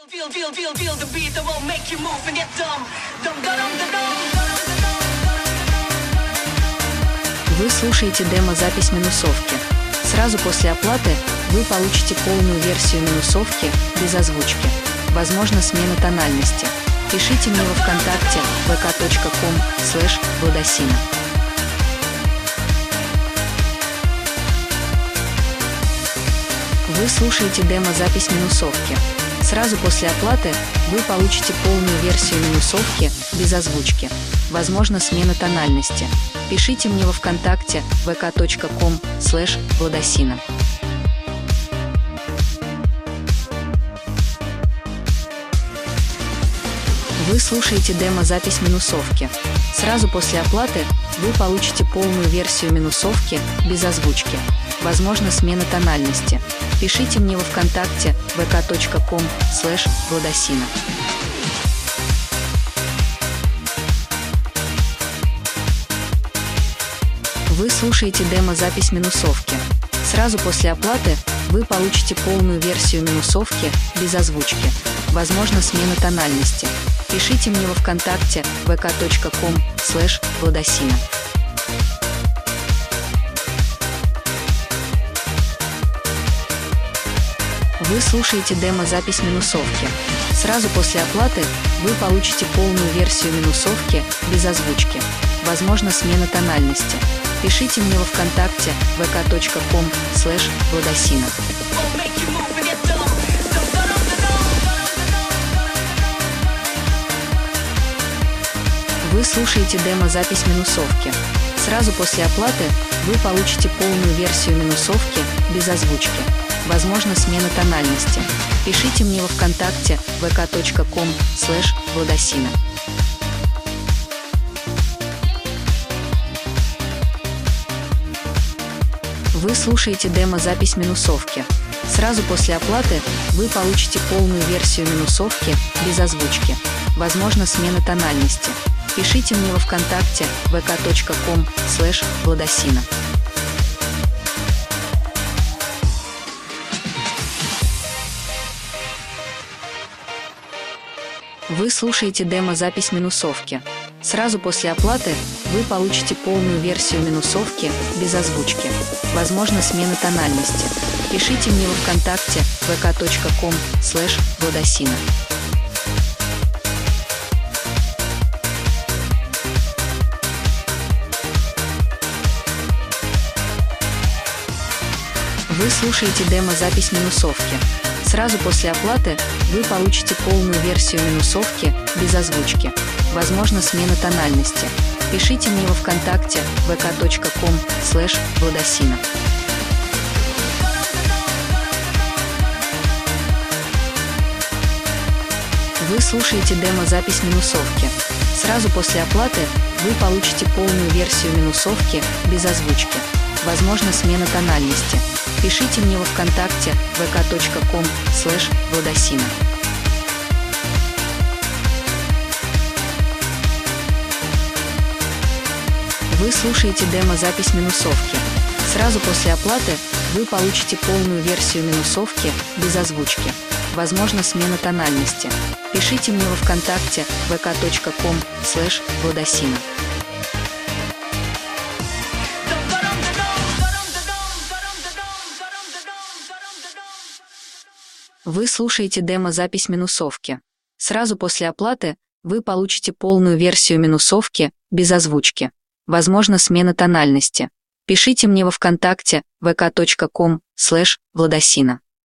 Вы слушаете демо-запись минусовки. Сразу после оплаты вы получите полную версию минусовки без озвучки. Возможно, смена тональности. Пишите мне во ВКонтакте vk.com/Владосина. Вы слушаете демо-запись минусовки. Сразу после оплаты вы получите полную версию минусовки без озвучки. Возможно, смена тональности. Пишите мне во ВКонтакте vk.com/Владосина. Вы слушаете демо-запись минусовки. Сразу после оплаты вы получите полную версию минусовки без озвучки. Возможно, смена тональности. Пишите мне во ВКонтакте vk.com/Владосина. Вы слушаете демо-запись минусовки. Сразу после оплаты вы получите полную версию минусовки без озвучки. Возможно, смена тональности. Пишите мне во ВКонтакте vk.com/Владосина. Вы слушаете демо-запись минусовки. Сразу после оплаты вы получите полную версию минусовки без озвучки. Возможно, смена тональности. Пишите мне во ВКонтакте vk.com/Владосина. Вы слушаете демо-запись минусовки. Сразу после оплаты вы получите полную версию минусовки без озвучки. Возможно, смена тональности. Пишите мне во ВКонтакте vk.com/Владосина. Вы слушаете демо-запись минусовки. Сразу после оплаты вы получите полную версию минусовки без озвучки. Возможно, смена тональности. Пишите мне во ВКонтакте vk.com/Владосина. Вы слушаете демо-запись минусовки. Сразу после оплаты вы получите полную версию минусовки без озвучки. Возможно, смена тональности. Пишите мне во ВКонтакте vk.com/Владосина. Вы слушаете демо-запись минусовки. Сразу после оплаты вы получите полную версию минусовки без озвучки. Возможно, смена тональности. Пишите мне во ВКонтакте vk.com/Владосина. Вы слушаете демо-запись минусовки. Сразу после оплаты вы получите полную версию минусовки без озвучки. Возможно, смена тональности. Пишите мне во ВКонтакте vk.com/Владосина. Вы слушаете демо-запись минусовки. Сразу после оплаты вы получите полную версию минусовки без озвучки. Возможно, смена тональности. Пишите мне во ВКонтакте vk.com/Владосина. Вы слушаете демо-запись минусовки. Сразу после оплаты вы получите полную версию минусовки без озвучки. Возможно, смена тональности. Пишите мне во ВКонтакте vk.com/Владосина.